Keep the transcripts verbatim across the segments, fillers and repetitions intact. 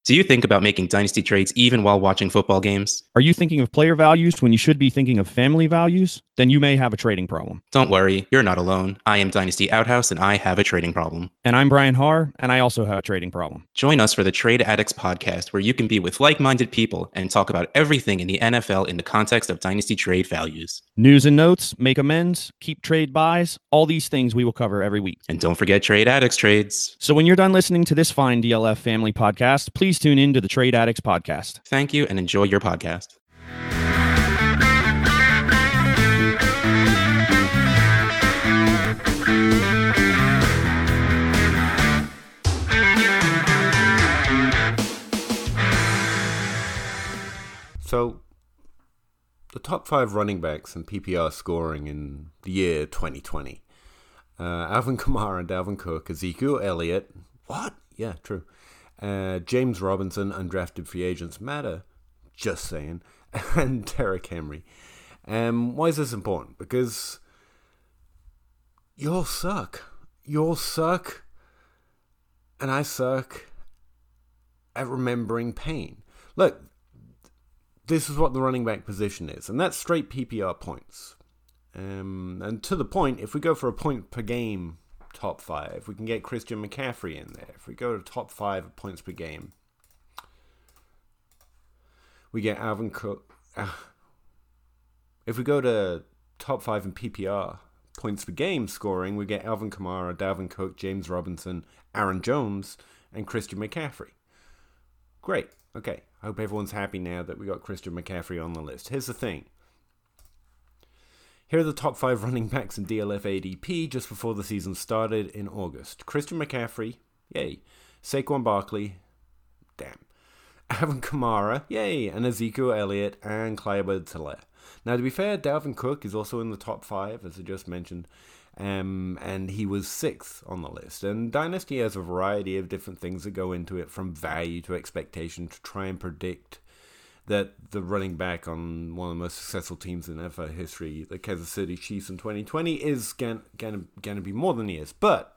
Do you think about making dynasty trades even while watching football games? Are you thinking of player values when you should be thinking of family values? Then you may have a trading problem. Don't worry, you're not alone. I am Dynasty Outhouse and I have a trading problem. And I'm Brian Haar, and I also have a trading problem. Join us for the Trade Addicts podcast, where you can be with like-minded people and talk about everything in the N F L in the context of dynasty trade values. News and notes, make amends, keep trade buys, all these things we will cover every week. And don't forget Trade Addicts trades. So when you're done listening to this fine D L F family podcast, please tune in to the Trade Addicts podcast. Thank you and enjoy your podcast. So, the top five running backs in P P R scoring in the year twenty twenty. Uh, Alvin Kamara and Dalvin Cook, Ezekiel Elliott. What? Yeah, true. Uh, James Robinson, undrafted free agents matter. Just saying. And Derrick Henry. Um, why is this important? Because you all suck. You all suck. And I suck at remembering pain. Look. This is what the running back position is, and that's straight P P R points. Um, and to the point, if we go for a point per game top five, we can get Christian McCaffrey in there. If we go to top five points per game, we get Alvin Cook. Uh, if we go to top five in P P R points per game scoring, we get Alvin Kamara, Dalvin Cook, James Robinson, Aaron Jones, and Christian McCaffrey. Great. Okay, I hope everyone's happy now that we got Christian McCaffrey on the list. Here's the thing. Here are the top five running backs in D L F A D P just before the season started in August. Christian McCaffrey, yay. Saquon Barkley, damn. Alvin Kamara, yay. And Ezekiel Elliott and Clyde Edwards-Helaire. Now, to be fair, Dalvin Cook is also in the top five, as I just mentioned. Um, and he was sixth on the list. And Dynasty has a variety of different things that go into it, from value to expectation, to try and predict that the running back on one of the most successful teams in N F L history, the Kansas City Chiefs in twenty twenty, is going to be more than he is. But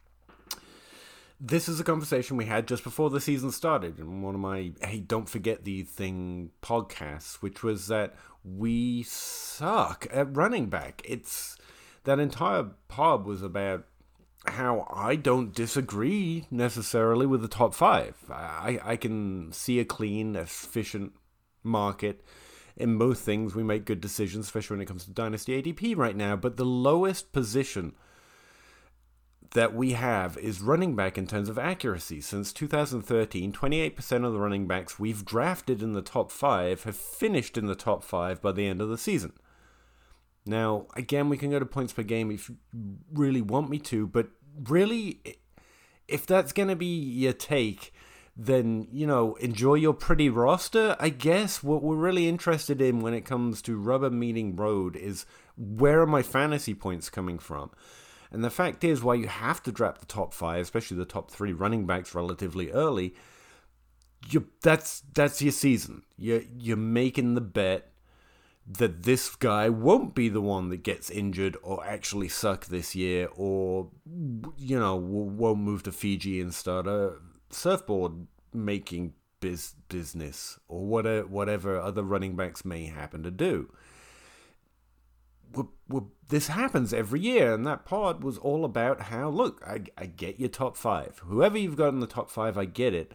this is a conversation we had just before the season started in one of my Hey, Don't Forget the Thing podcasts, which was that we suck at running back. It's... That entire pod was about how I don't disagree necessarily with the top five. I, I can see a clean, efficient market. In most things, we make good decisions, especially when it comes to Dynasty A D P right now. But the lowest position that we have is running back in terms of accuracy. Since two thousand thirteen, twenty-eight percent of the running backs we've drafted in the top five have finished in the top five by the end of the season. Now, again, we can go to points per game if you really want me to, but really, if that's going to be your take, then, you know, enjoy your pretty roster, I guess. What we're really interested in when it comes to rubber meeting road is, where are my fantasy points coming from? And the fact is, while you have to draft the top five, especially the top three running backs relatively early, you that's that's your season. You're, you're making the bet that this guy won't be the one that gets injured or actually suck this year, or, you know, won't move to Fiji and start a surfboard making biz- business, or whatever, whatever other running backs may happen to do. We're, we're, this happens every year, and that pod was all about how, look, I, I get your top five. Whoever you've got in the top five, I get it.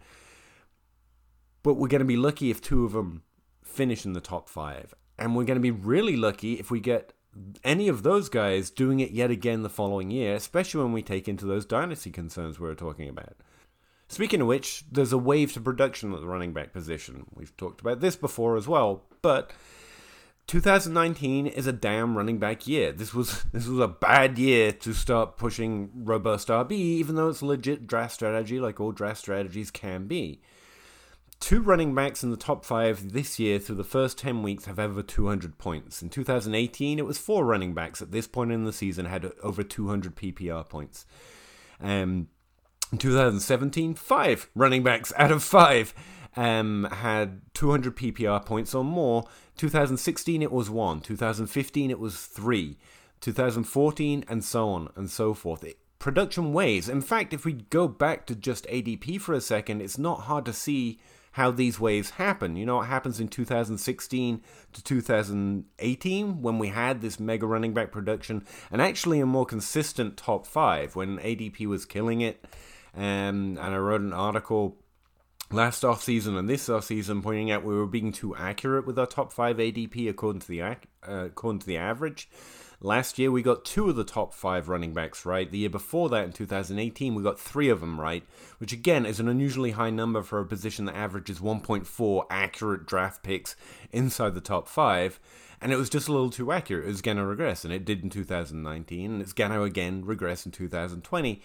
But we're going to be lucky if two of them finish in the top five. And we're going to be really lucky if we get any of those guys doing it yet again the following year, especially when we take into those dynasty concerns we were talking about. Speaking of which, there's a wave to production at the running back position. We've talked about this before as well, but two thousand nineteen is a damn running back year. This was this was a bad year to start pushing robust R B, even though it's a legit draft strategy like all draft strategies can be. Two running backs in the top five this year through the first ten weeks have over two hundred points. In two thousand eighteen, it was four running backs at this point in the season had over two hundred P P R points. Um, in two thousand seventeen, five running backs out of five um, had two hundred P P R points or more. two thousand sixteen, it was one. two thousand fifteen, it was three. two thousand fourteen, and so on and so forth. It, production waves. In fact, if we go back to just A D P for a second, it's not hard to see how these waves happen. You know, what happens in two thousand sixteen to two thousand eighteen when we had this mega running back production and actually a more consistent top five when A D P was killing it. Um, and I wrote an article last offseason and this offseason pointing out we were being too accurate with our top five A D P according to the uh, according to the average. Last year we got two of the top five running backs right. The year before that, in two thousand eighteen, we got three of them right, which again is an unusually high number for a position that averages one point four accurate draft picks inside the top five. And it was just a little too accurate. It was going to regress, and it did in two thousand nineteen, and it's going to again regress in two thousand twenty.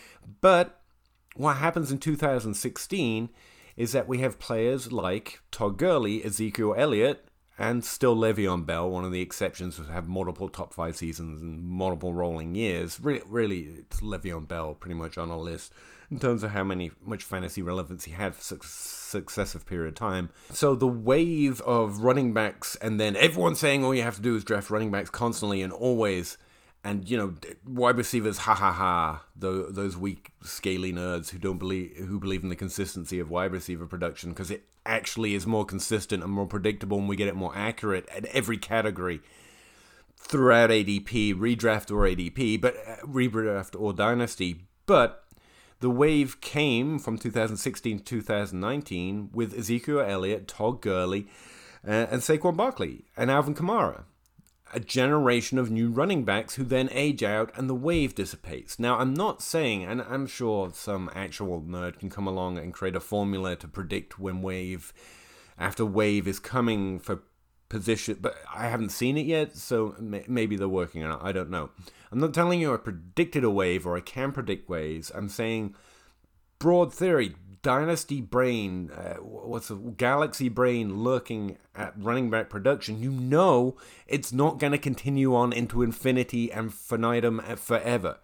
But what happens in two thousand sixteen is that we have players like Todd Gurley, Ezekiel Elliott, and still Le'Veon Bell, one of the exceptions, to have multiple top five seasons and multiple rolling years. Really, really, it's Le'Veon Bell pretty much on our list in terms of how many much fantasy relevance he had for su- successive period of time. So the wave of running backs, and then everyone saying all you have to do is draft running backs constantly and always, and you know, wide receivers, ha ha ha, the, those weak, scaly nerds who don't believe who believe in the consistency of wide receiver production because it actually is more consistent and more predictable, and we get it more accurate at every category throughout A D P, redraft or A D P, but uh, redraft or dynasty. But the wave came from two thousand sixteen to two thousand nineteen with Ezekiel Elliott, Todd Gurley, uh, and Saquon Barkley, and Alvin Kamara. A generation of new running backs who then age out and the wave dissipates. Now, I'm not saying, and I'm sure some actual nerd can come along and create a formula to predict when wave after wave is coming for position, but I haven't seen it yet, so maybe they're working on it. I don't know. I'm not telling you I predicted a wave or I can predict waves. I'm saying broad theory, dynasty brain, uh, what's a galaxy brain looking at running back production. You know it's not going to continue on into infinity and finitum forever.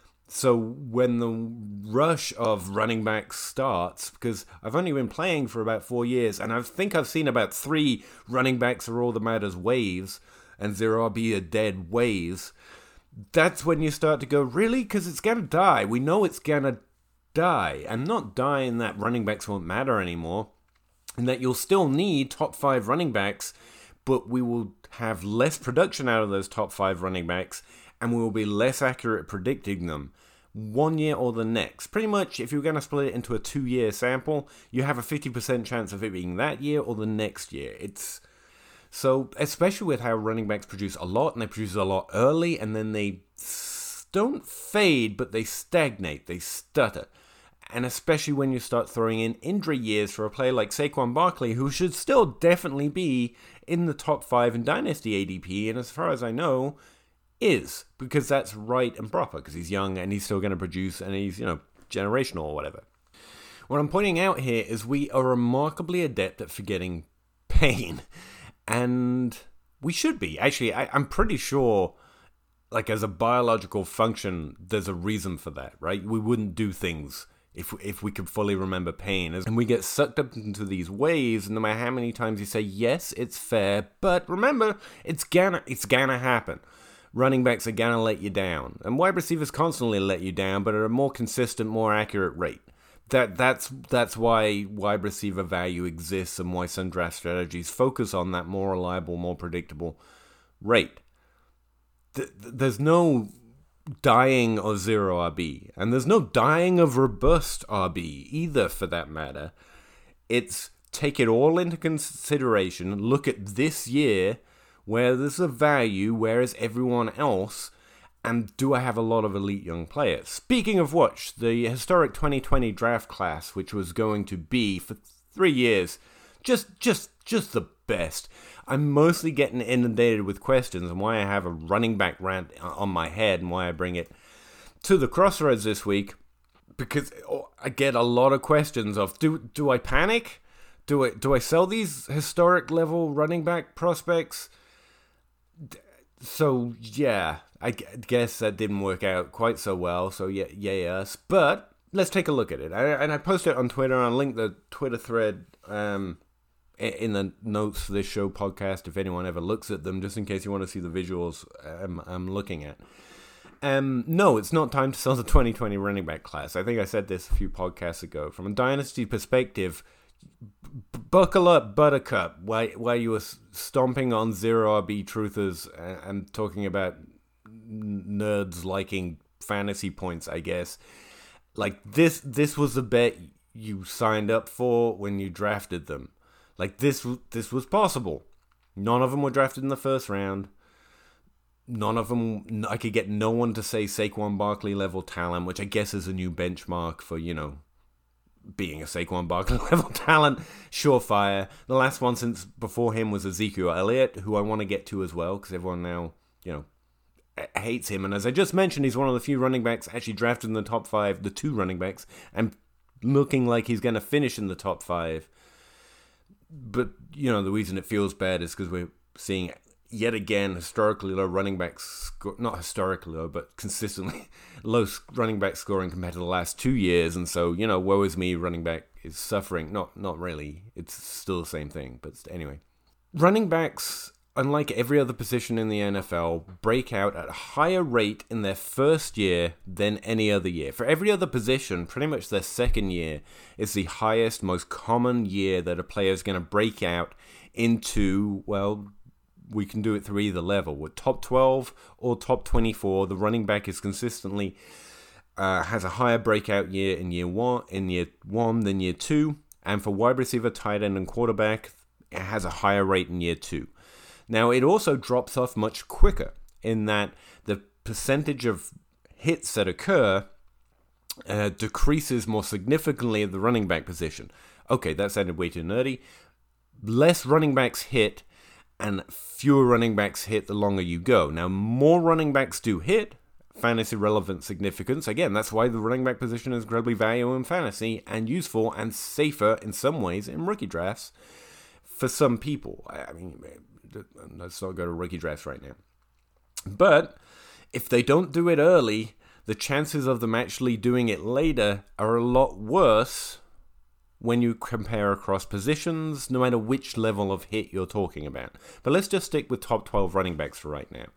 So when the rush of running backs starts, because I've only been playing for about four years, and I think I've seen about three running backs are all that matters waves, and zero R B are dead waves, that's when you start to go, really? Because it's going to die. We know it's going to die. And not die in that running backs won't matter anymore, and that you'll still need top five running backs, but we will have less production out of those top five running backs, and we will be less accurate at predicting them one year or the next. Pretty much, if you're going to split it into a two-year sample, you have a fifty percent chance of it being that year or the next year. It's so, especially with how running backs produce a lot, and they produce a lot early, and then they don't fade, but they stagnate, they stutter. And especially when you start throwing in injury years for a player like Saquon Barkley, who should still definitely be in the top five in Dynasty A D P, and as far as I know, is, because that's right and proper, because he's young and he's still going to produce, and he's, you know, generational or whatever. What I'm pointing out here is we are remarkably adept at forgetting pain, and we should be. Actually, I, I'm pretty sure, like, as a biological function, there's a reason for that, right? We wouldn't do things if if we could fully remember pain. And we get sucked up into these waves, and no matter how many times you say, yes, it's fair, but remember, it's gonna, it's gonna happen. Running backs are gonna let you down. And wide receivers constantly let you down, but at a more consistent, more accurate rate. That That's that's why wide receiver value exists, and why some draft strategies focus on that more reliable, more predictable rate. There's no dying of zero R B, and there's no dying of robust R B either, for that matter. It's take it all into consideration, look at this year where there's a value, whereas everyone else, and do I have a lot of elite young players? Speaking of which, the historic twenty twenty draft class, which was going to be for three years, just just just the best. I'm mostly getting inundated with questions, and why I have a running back rant on my head, and why I bring it to the Crossroads this week, because I get a lot of questions of, do do I panic? Do I do I sell these historic level running back prospects? So yeah, I guess that didn't work out quite so well. So yeah, yay us. But let's take a look at it. I, and I posted it on Twitter. I'll link the Twitter thread um, in the notes for this show podcast if anyone ever looks at them, just in case you want to see the visuals I'm, I'm looking at. Um, no, it's not time to sell the twenty twenty running back class. I think I said this a few podcasts ago. From a dynasty perspective, b- buckle up, Buttercup, while, while you were stomping on zero R B truthers and, and talking about nerds liking fantasy points, I guess. Like, this, this was the bet you signed up for when you drafted them. Like, this, this was possible. None of them were drafted in the first round. None of them, I could get no one to say Saquon Barkley level talent, which I guess is a new benchmark for, you know, being a Saquon Barkley level talent. Surefire. The last one since before him was Ezekiel Elliott, who I want to get to as well, because everyone now, you know, hates him. And as I just mentioned, he's one of the few running backs actually drafted in the top five, the two running backs, and looking like he's going to finish in the top five. But, you know, the reason it feels bad is because we're seeing yet again historically low running back score, not historically low, but consistently low running back scoring compared to the last two years. And so, you know, woe is me, running back is suffering. Not, not really. It's still the same thing. But anyway, running backs, unlike every other position in the N F L, break out at a higher rate in their first year than any other year. For every other position, pretty much their second year is the highest, most common year that a player is going to break out into, well, we can do it through either level. With top twelve or top twenty-four, the running back is consistently uh, has a higher breakout year in year one, in year one than year two. And for wide receiver, tight end, and quarterback, it has a higher rate in year two. Now, it also drops off much quicker in that the percentage of hits that occur uh, decreases more significantly at the running back position. Okay, that sounded way too nerdy. Less running backs hit and fewer running backs hit the longer you go. Now, more running backs do hit, fantasy relevant significance. Again, that's why the running back position is incredibly valuable in fantasy and useful and safer in some ways in rookie drafts for some people. I mean, let's not go to rookie drafts right now. But if they don't do it early, the chances of them actually doing it later are a lot worse when you compare across positions, no matter which level of hit you're talking about. But let's just stick with top twelve running backs for right now.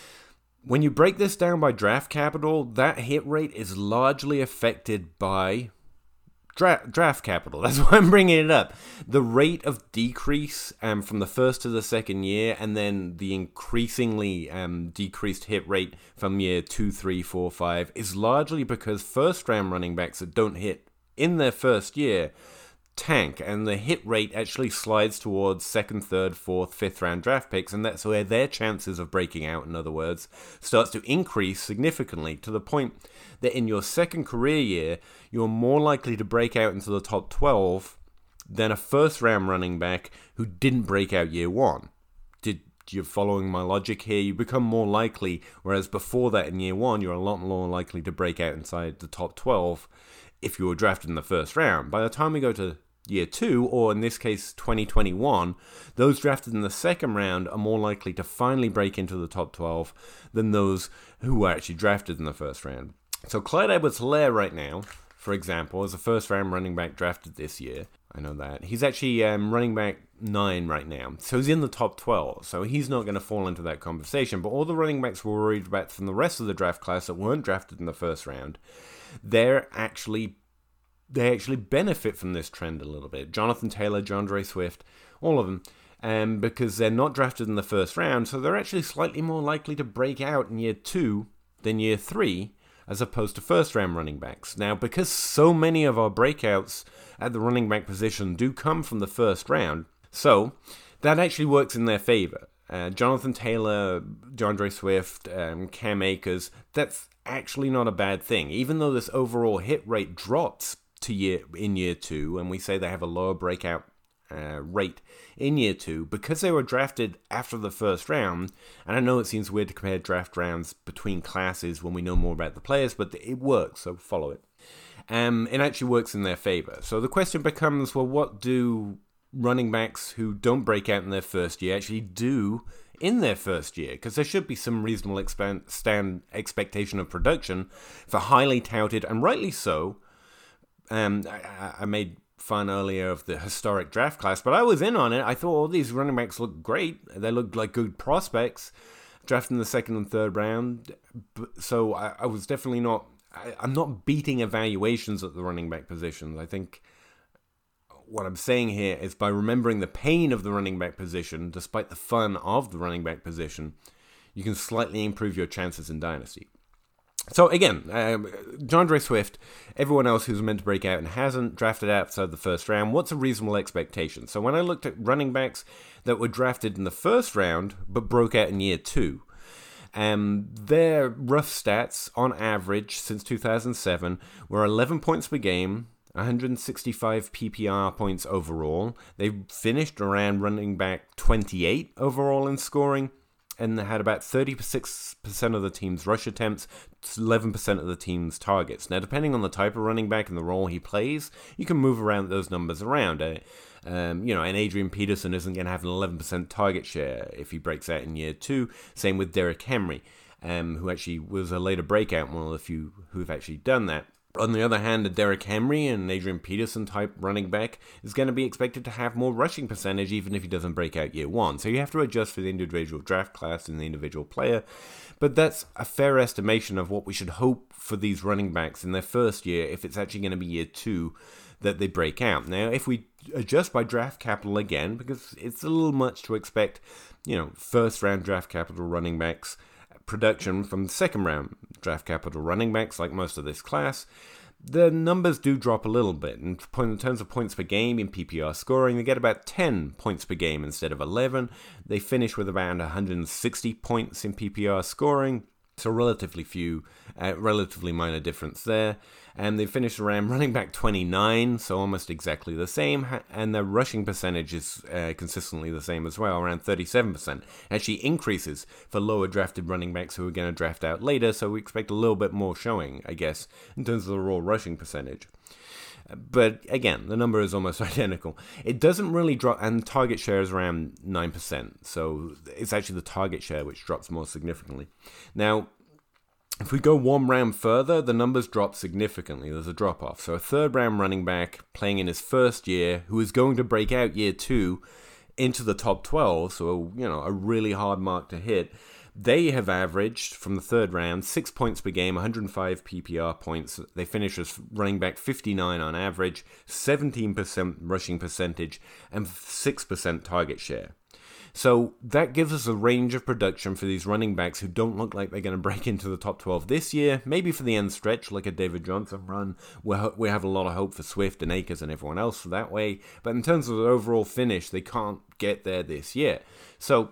When you break this down by draft capital, that hit rate is largely affected by dra- draft capital. That's why I'm bringing it up. The rate of decrease um, from the first to the second year, and then the increasingly um, decreased hit rate from year two, three, four, five, is largely because first-round running backs that don't hit in their first year tank, and the hit rate actually slides towards second, third, fourth, fifth round draft picks, and that's where their chances of breaking out, in other words, starts to increase significantly to the point that in your second career year, you're more likely to break out into the top twelve than a first round running back who didn't break out year one. Did you're following my logic here? You become more likely, whereas before that in year one, you're a lot more likely to break out inside the top twelve if you were drafted in the first round. By the time we go to year two, or in this case twenty twenty-one, those drafted in the second round are more likely to finally break into the top twelve than those who were actually drafted in the first round. So Clyde Edwards-Helaire right now, for example, is a first round running back drafted this year. I know that. He's actually um, running back nine right now. So he's in the top twelve. So he's not going to fall into that conversation. But all the running backs we're worried about from the rest of the draft class that weren't drafted in the first round, they're actually they actually benefit from this trend a little bit. Jonathan Taylor, DeAndre Swift, all of them, um, because they're not drafted in the first round, so they're actually slightly more likely to break out in year two than year three, as opposed to first-round running backs. Now, because so many of our breakouts at the running back position do come from the first round, so that actually works in their favor. Uh, Jonathan Taylor, DeAndre Swift, um, Cam Akers, that's actually not a bad thing. Even though this overall hit rate drops to year in year two, and we say they have a lower breakout uh, rate in year two, because they were drafted after the first round, and I know it seems weird to compare draft rounds between classes when we know more about the players, but it works, so follow it. Um, it actually works in their favor. So the question becomes, well, what do running backs who don't break out in their first year actually do in their first year? Because there should be some reasonable expand, stand expectation of production for highly touted, and rightly so. Um, I, I made fun earlier of the historic draft class, but I was in on it. I thought all these running backs look great. They looked like good prospects. drafted in the second and third round, so I, I was definitely not. I, I'm not beating evaluations at the running back positions. I think what I'm saying here is by remembering the pain of the running back position, despite the fun of the running back position, you can slightly improve your chances in Dynasty. So again, um, DeAndre Swift, everyone else who's meant to break out and hasn't drafted outside the first round, what's a reasonable expectation? So when I looked at running backs that were drafted in the first round but broke out in year two, um, their rough stats on average since two thousand seven were eleven points per game, one hundred sixty-five P P R points overall. They finished around running back twenty-eight overall in scoring, and they had about thirty-six percent of the team's rush attempts, eleven percent of the team's targets. Now, depending on the type of running back and the role he plays, you can move around those numbers around. Uh, um, you know, and Adrian Peterson isn't going to have an eleven percent target share if he breaks out in year two. Same with Derrick Henry, um, who actually was a later breakout, one of the few who've actually done that. On the other hand, a Derrick Henry and Adrian Peterson type running back is going to be expected to have more rushing percentage even if he doesn't break out year one. So you have to adjust for the individual draft class and the individual player. But that's a fair estimation of what we should hope for these running backs in their first year if it's actually going to be year two that they break out. Now, if we adjust by draft capital again, because it's a little much to expect, you know, first round draft capital running backs production from second round draft capital running backs like most of this class, the numbers do drop a little bit. In terms of points per game in P P R scoring, they get about ten points per game instead of eleven. They finish with around one hundred sixty points in P P R scoring, so relatively few, uh, relatively minor difference there. And they finished around running back twenty-nine, so almost exactly the same. And their rushing percentage is uh, consistently the same as well, around thirty-seven percent. Actually increases for lower drafted running backs who are going to draft out later, so we expect a little bit more showing, I guess, in terms of the raw rushing percentage. But again, the number is almost identical. It doesn't really drop, and target share is around nine percent, so it's actually the target share which drops more significantly. Now, if we go one round further, the numbers drop significantly. There's a drop-off. So a third-round running back playing in his first year, who is going to break out year two into the top twelve, so you know a really hard mark to hit, they have averaged, from the third round, six points per game, one hundred five P P R points. They finish as running back fifty-nine on average, seventeen percent rushing percentage, and six percent target share. So that gives us a range of production for these running backs who don't look like they're going to break into the top twelve this year. Maybe for the end stretch, like a David Johnson run, we're, we have a lot of hope for Swift and Akers and everyone else for that way. But in terms of the overall finish, they can't get there this year. So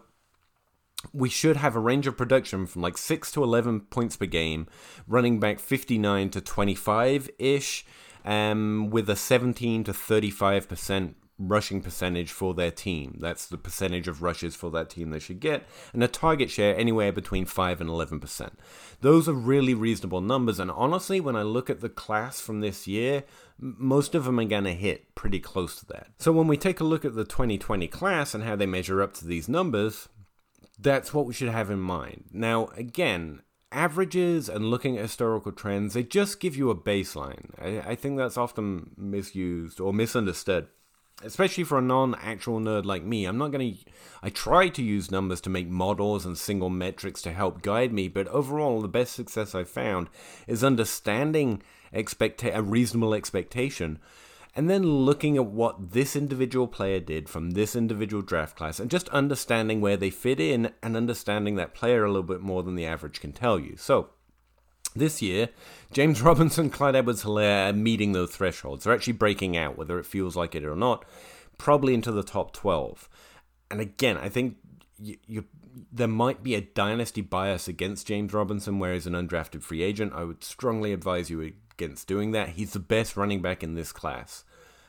we should have a range of production from like six to eleven points per game, running back fifty-nine to twenty-five-ish, um, with a seventeen to thirty-five percent rushing percentage for their team. That's the percentage of rushes for that team they should get, and a target share anywhere between five and eleven percent. Those are really reasonable numbers, and honestly, when I look at the class from this year, most of them are going to hit pretty close to that. So when we take a look at the twenty twenty class and how they measure up to these numbers, that's what we should have in mind. Now, again, averages and looking at historical trends, they just give you a baseline. I, I think that's often misused or misunderstood, especially for a non-actual nerd like me. I'm not going to... I try to use numbers to make models and single metrics to help guide me, but overall, the best success I've found is understanding expect a reasonable expectation, and then looking at what this individual player did from this individual draft class, and just understanding where they fit in, and understanding that player a little bit more than the average can tell you. So, this year, James Robinson, Clyde Edwards-Helaire are meeting those thresholds. They're actually breaking out, whether it feels like it or not, probably into the top twelve. And again, I think you, you, there might be a dynasty bias against James Robinson, where he's an undrafted free agent. I would strongly advise you against doing that. He's the best running back in this class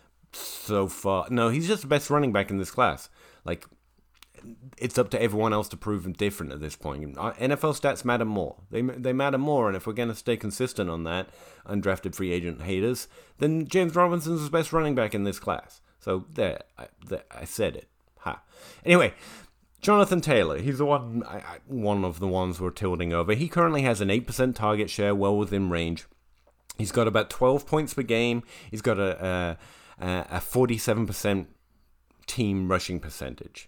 so far. No, he's just the best running back in this class. Like, it's up to everyone else to prove him different at this point. N F L stats matter more. They they matter more, and if we're going to stay consistent on that, undrafted free agent haters, then James Robinson's the best running back in this class. So there, I, there, I said it. Ha. Anyway, Jonathan Taylor, he's the one, I, I, one of the ones we're tilting over. He currently has an eight percent target share, well within range. He's got about twelve points per game. He's got a a, a forty-seven percent team rushing percentage.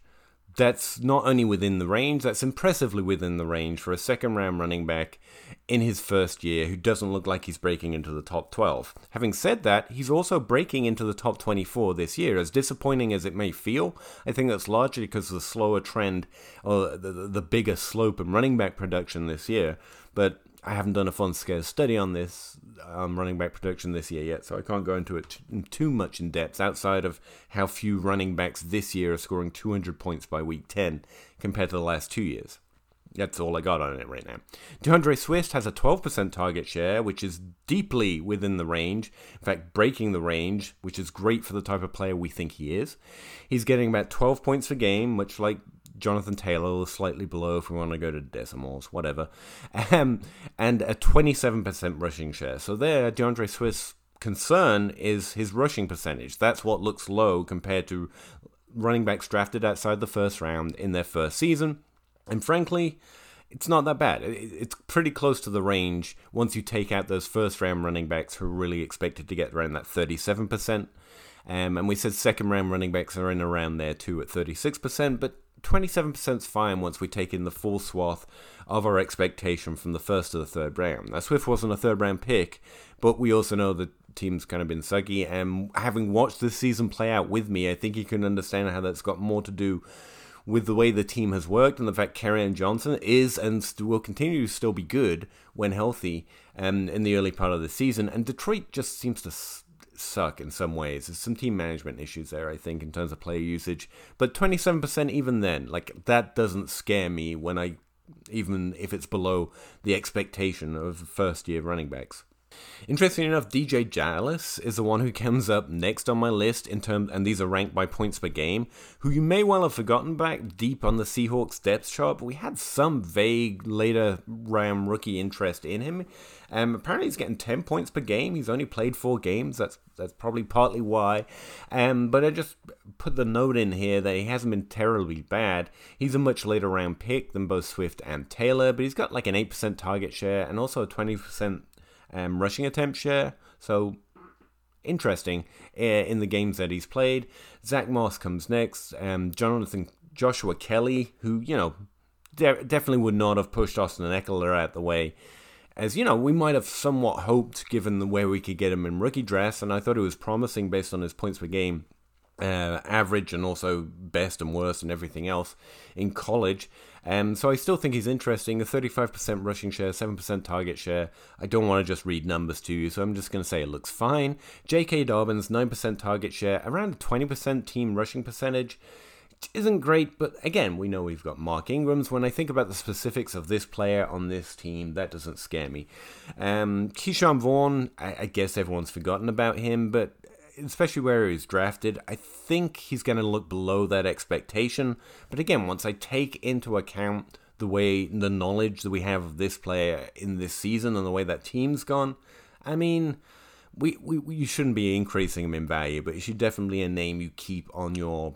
that's not only within the range, that's impressively within the range for a second-round running back in his first year who doesn't look like he's breaking into the top twelve. Having said that, he's also breaking into the top twenty-four this year. As disappointing as it may feel, I think that's largely because of the slower trend, or the, the, the bigger slope in running back production this year. But I haven't done a fun scale study on this um, running back production this year yet, so I can't go into it t- too much in depth outside of how few running backs this year are scoring two hundred points by week ten compared to the last two years. That's all I got on it right now. DeAndre Swift has a twelve percent target share, which is deeply within the range. In fact, breaking the range, which is great for the type of player we think he is. He's getting about twelve points per game, much like Jonathan Taylor, slightly below if we want to go to decimals, whatever. Um, and a twenty-seven percent rushing share. So there, DeAndre Swift's concern is his rushing percentage. That's what looks low compared to running backs drafted outside the first round in their first season. And frankly, it's not that bad. It's pretty close to the range once you take out those first-round running backs who are really expected to get around that thirty-seven percent. Um, and we said second-round running backs are in around there too at thirty-six percent, but twenty-seven percent is fine once we take in the full swath of our expectation from the first to the third round. Now, Swift wasn't a third-round pick, but we also know the team's kind of been sucky, and having watched this season play out with me, I think you can understand how that's got more to do with the way the team has worked and the fact Kerryon Johnson is and st- will continue to still be good when healthy um, in the early part of the season. And Detroit just seems to s- suck in some ways. There's some team management issues there, I think, in terms of player usage. But twenty-seven percent even then, like, that doesn't scare me when I, even if it's below the expectation of first-year running backs. Interesting enough, D J Dallas is the one who comes up next on my list in terms, and these are ranked by points per game, who you may well have forgotten back deep on the Seahawks depth chart, but we had some vague later round rookie interest in him. Um, apparently he's getting ten points per game. He's only played four games. That's that's probably partly why. Um, but I just put the note in here that he hasn't been terribly bad. He's a much later round pick than both Swift and Taylor, but he's got like an eight percent target share and also a twenty percent Um, rushing attempt share, so interesting uh, in the games that he's played. Zach Moss comes next. Um, Jonathan Joshua Kelly, who, you know, de- definitely would not have pushed Austin Eckler out the way, as, you know, we might have somewhat hoped given the way we could get him in rookie drafts, and I thought it was promising based on his points per game uh, average and also best and worst and everything else in college. Um, so I still think he's interesting. A thirty-five percent rushing share, seven percent target share. I don't want to just read numbers to you, so I'm just going to say it looks fine. J K. Dobbins, nine percent target share, around a twenty percent team rushing percentage. Which isn't great, but again, we know we've got Mark Ingrams. When I think about the specifics of this player on this team, that doesn't scare me. Um, Keyshawn Vaughn, I, I guess everyone's forgotten about him, but especially where he was drafted, I think he's going to look below that expectation. But again, once I take into account the way, the knowledge that we have of this player in this season and the way that team's gone, I mean, we, we, we you shouldn't be increasing him in value, but you should definitely a name you keep on your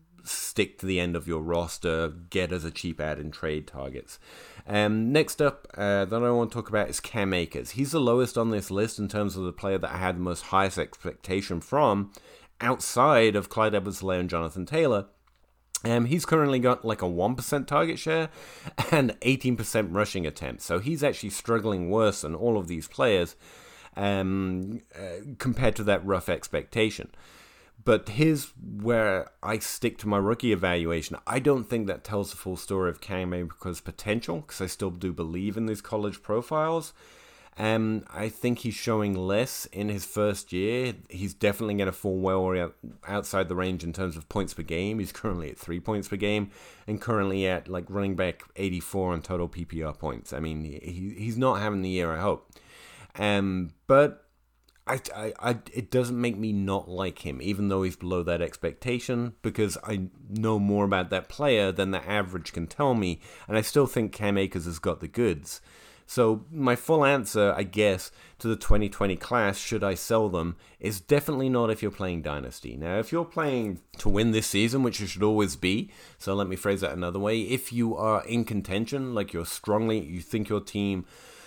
stick to the end of your roster, get as a cheap add in trade targets. Um, next up, uh, that I want to talk about is Cam Akers. He's the lowest on this list in terms of the player that I had the most highest expectation from, outside of Clyde Edwards-Helaire and Jonathan Taylor. Um, he's currently got like a one percent target share and eighteen percent rushing attempts. So he's actually struggling worse than all of these players um, uh, compared to that rough expectation. But here's where I stick to my rookie evaluation. I don't think that tells the full story of Cam Akers' potential, because I still do believe in these college profiles. Um, I think he's showing less in his first year. He's definitely going to fall well outside the range in terms of points per game. He's currently at three points per game and currently at like running back eighty-four on total P P R points. I mean, he, he's not having the year I hope. Um, but I, I, I, it doesn't make me not like him, even though he's below that expectation, because I know more about that player than the average can tell me, and I still think Cam Akers has got the goods. So my full answer, I guess, to the twenty twenty class, should I sell them, is definitely not if you're playing Dynasty. Now, if you're playing to win this season, which you should always be, so let me phrase that another way, if you are in contention, like you're strongly, you think your team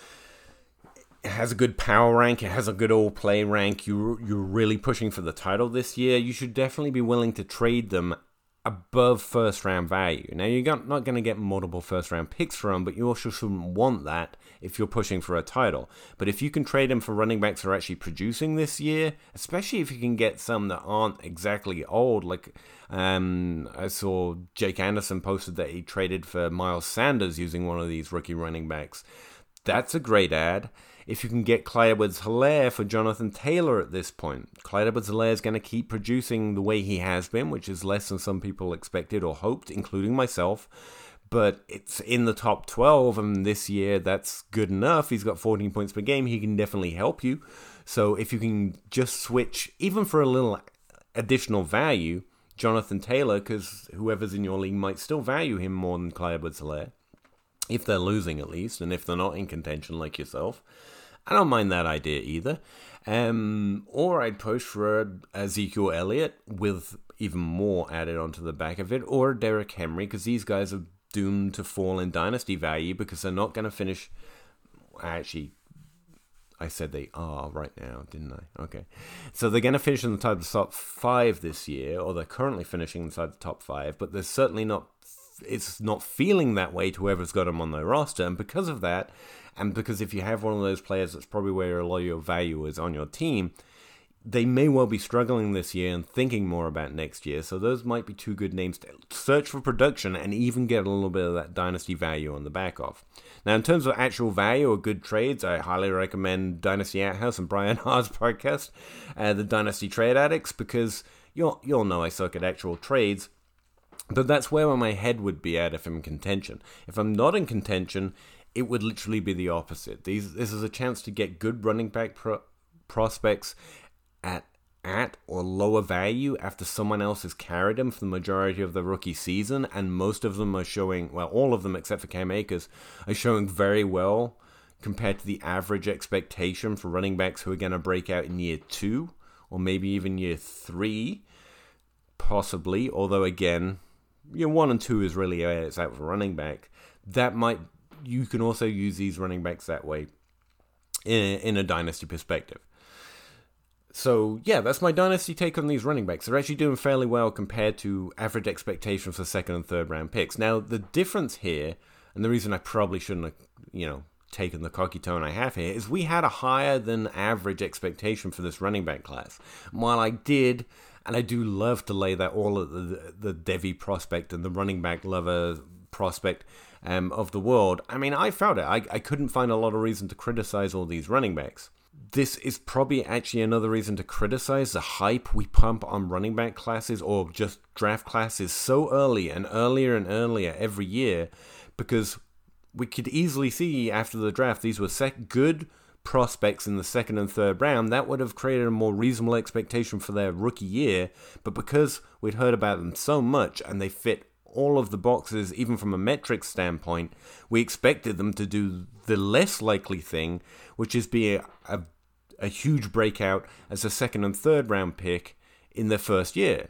has a good power rank, it has a good all-play rank, you, you're really pushing for the title this year, you should definitely be willing to trade them above first round value. Now, you're not going to get multiple first round picks for him, but you also shouldn't want that if you're pushing for a title. But if you can trade him for running backs who are actually producing this year, especially if you can get some that aren't exactly old, like um, I saw Jake Anderson posted that he traded for Miles Sanders using one of these rookie running backs. That's a great ad. If you can get Clyde Edwards-Helaire for Jonathan Taylor at this point, Clyde Edwards-Helaire is going to keep producing the way he has been, which is less than some people expected or hoped, including myself. But it's in the top twelve, and this year that's good enough. He's got fourteen points per game. He can definitely help you. So if you can just switch, even for a little additional value, Jonathan Taylor, because whoever's in your league might still value him more than Clyde Edwards-Helaire, if they're losing at least, and if they're not in contention like yourself. I don't mind that idea either. Um, or I'd push for a Ezekiel Elliott with even more added onto the back of it, or Derrick Henry, because these guys are doomed to fall in dynasty value because they're not going to finish. Actually, I said they are right now, didn't I? Okay. So they're going to finish in the top five this year, or they're currently finishing inside the top five, but they're certainly not. It's not feeling that way to whoever's got them on their roster, and because of that, and because if you have one of those players, that's probably where a lot of your value is on your team, they may well be struggling this year and thinking more about next year, so those might be two good names to search for production and even get a little bit of that dynasty value on the back of. Now, in terms of actual value or good trades, I highly recommend Dynasty Outhouse and Brian Haas' podcast, uh, the Dynasty Trade Addicts, because you'll, you'll know I suck at actual trades. But that's where my head would be at if I'm in contention. If I'm not in contention, it would literally be the opposite. These, this is a chance to get good running back pro- prospects at at or lower value after someone else has carried them for the majority of the rookie season, and most of them are showing, well, all of them except for Cam Akers, are showing very well compared to the average expectation for running backs who are going to break out in year two or maybe even year three, possibly, although again, year one and two is really where it's out for running back. That might, you can also use these running backs that way in, in a dynasty perspective. So, yeah, that's my dynasty take on these running backs. They're actually doing fairly well compared to average expectations for second and third round picks. Now, the difference here, and the reason I probably shouldn't have, you know, taken the cocky tone I have here, is we had a higher than average expectation for this running back class. While I did, and I do love to lay that all at the, the Devy prospect and the running back lover prospect um, of the world, I mean, I felt it. I, I couldn't find a lot of reason to criticize all these running backs. This is probably actually another reason to criticize the hype we pump on running back classes or just draft classes so early and earlier and earlier every year, because we could easily see after the draft these were sec- good prospects in the second and third round. That would have created a more reasonable expectation for their rookie year, but because we'd heard about them so much and they fit all of the boxes, even from a metrics standpoint, we expected them to do the less likely thing, which is be a, a, a huge breakout as a second and third round pick in their first year.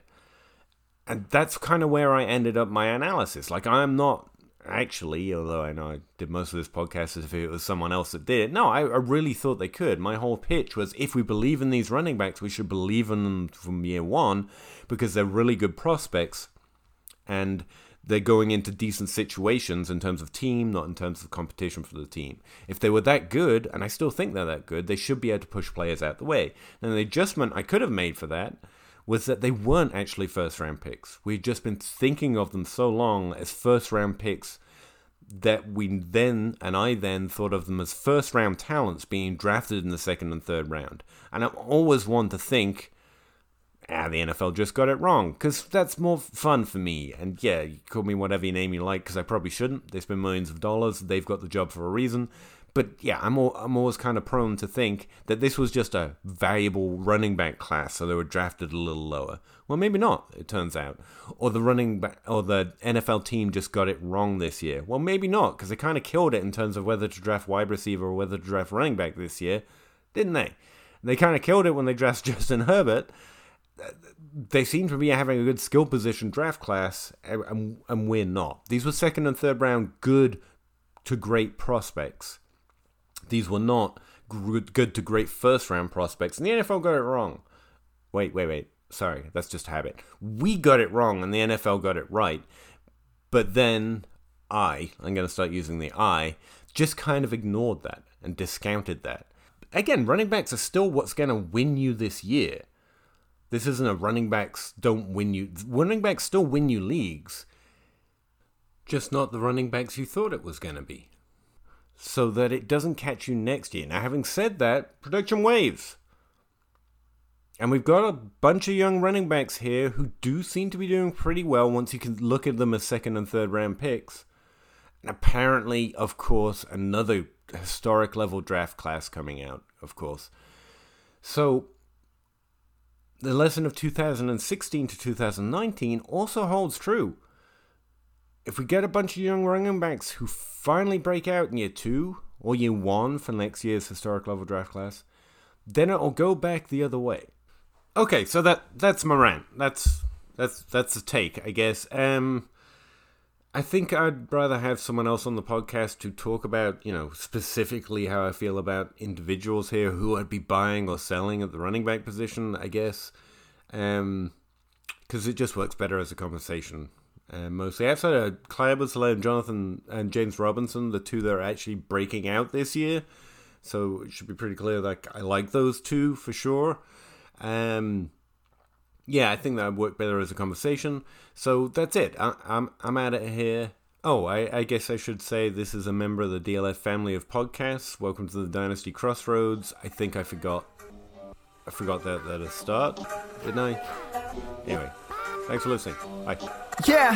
And that's kind of where I ended up my analysis. Like, I'm not actually, although I know I did most of this podcast as if it was someone else that did it. No, I, I really thought they could. My whole pitch was, if we believe in these running backs, we should believe in them from year one, because they're really good prospects and they're going into decent situations in terms of team, not in terms of competition for the team. If they were that good, and I still think they're that good, they should be able to push players out the way. And the adjustment I could have made for that was that they weren't actually first-round picks. We'd just been thinking of them so long as first-round picks that we then, and I then, thought of them as first-round talents being drafted in the second and third round. And I'm always one to think, ah, the N F L just got it wrong, because that's more fun for me. And yeah, you call me whatever name you like, because I probably shouldn't. They spend millions of dollars. They've got the job for a reason. But yeah, I'm all, I'm always kind of prone to think that this was just a valuable running back class, so they were drafted a little lower. Well, maybe not, it turns out. Or the running back, or the N F L team just got it wrong this year. Well, maybe not, because they kind of killed it in terms of whether to draft wide receiver or whether to draft running back this year, didn't they? They kind of killed it when they drafted Justin Herbert. They seem to be having a good skill position draft class, and, and we're not. These were second and third round good to great prospects. These were not good to great first round prospects, and the N F L got it wrong. Wait, wait, wait. sorry, that's just habit. We got it wrong and the N F L got it right. But then I, I'm going to start using the I, just kind of ignored that and discounted that. Again, running backs are still what's going to win you this year. This isn't a running backs don't win you. Running backs still win you leagues. Just not the running backs you thought it was going to be. So that it doesn't catch you next year. Now, having said that, production waves. And we've got a bunch of young running backs here who do seem to be doing pretty well once you can look at them as second and third round picks. And apparently, of course, another historic level draft class coming out, of course. So, the lesson of two thousand sixteen to two thousand nineteen also holds true. If we get a bunch of young running backs who finally break out in year two or year one for next year's historic level draft class, then it'll go back the other way. Okay, so that that's my rant. That's that's that's a take, I guess. Um, I think I'd rather have someone else on the podcast to talk about, you know, specifically how I feel about individuals here, who I'd be buying or selling at the running back position, I guess. Um, because it just works better as a conversation. Uh, mostly outside of Clyde Edwards-Helaire and Jonathan and James Robinson, the two that are actually breaking out this year. So it should be pretty clear that I like those two for sure. Um, yeah, I think that would work better as a conversation. So that's it. I, I'm I'm out of here. Oh, I, I guess I should say this is a member of the D L F family of podcasts. Welcome to the Dynasty Crossroads. I think I forgot. I forgot that at the start, didn't I? Anyway, thanks for listening. Bye. Yeah.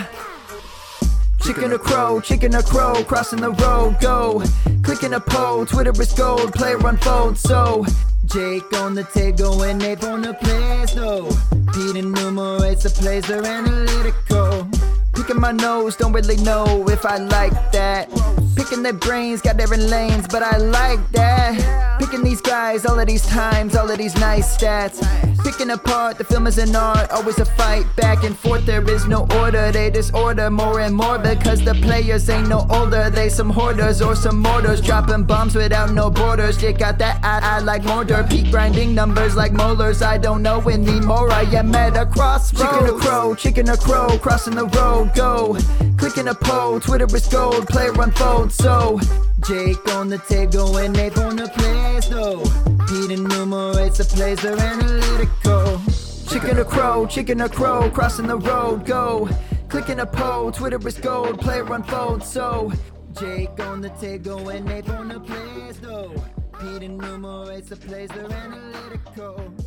Chicken or crow, chicken or crow, crossing the road, go. Clicking a poll, Twitter is gold, player unfold, so. Jake on the table and Nate on the plays, though. Pete enumerates the plays, they're analytical. Picking my nose, don't really know if I like that. Picking their brains, got different lanes, but I like that. Picking these guys, all of these times, all of these nice stats. Picking apart, the film is an art, always a fight back and forth. There is no order, they disorder more and more because the players ain't no older. They some hoarders or some mortars, dropping bombs without no borders. They got that I, I like mortar, peak grinding numbers like molars. I don't know anymore, I am at a crossroads. Chicken or crow, chicken or crow, crossing the road, go. Clicking a poll, Twitter is gold, player unfold, so. Jake on the table and Nate on the plays, though. Pete enumerates the plays, they're analytical. Chicken or crow, chicken or crow, crossing the road, go. Clicking a poll, Twitter is gold, player unfold, so. Jake on the table and Nate on the plays, though. Pete enumerates the plays, they're analytical.